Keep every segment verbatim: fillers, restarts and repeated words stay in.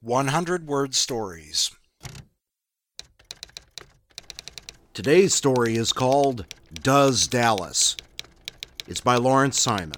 one hundred word stories. Today's story is called Does Dallas? It's by Lawrence Simon.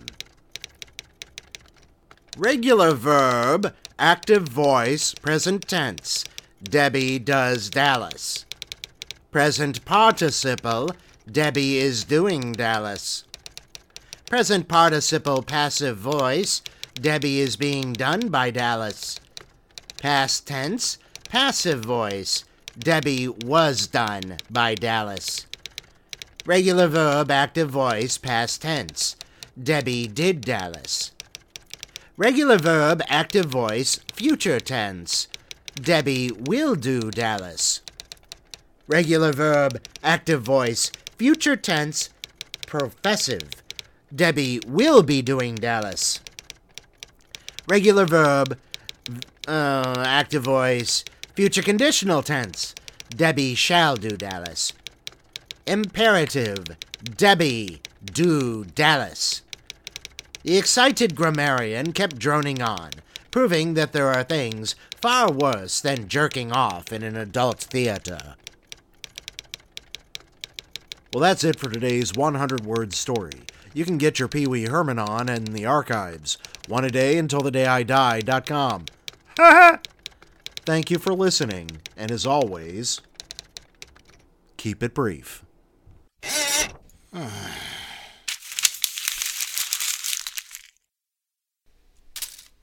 Regular verb, active voice, present tense. Debbie does Dallas. Present participle, Debbie is doing Dallas. Present participle, passive voice, Debbie is being done by Dallas. Past tense, passive voice, Debbie was done by Dallas. Regular verb, active voice, past tense, Debbie did Dallas. Regular verb, active voice, future tense, Debbie will do Dallas. Regular verb, active voice, future tense, professive, Debbie will be doing Dallas. Regular verb, uh, active voice, future conditional tense, Debbie shall do Dallas. Imperative, Debbie do Dallas. The excited grammarian kept droning on, proving that there are things far worse than jerking off in an adult theater. Well, that's it for today's one hundred word story. You can get your Pee Wee Herman on in the archives, one a day until the day I die dot com. Thank you for listening, and as always, keep it brief.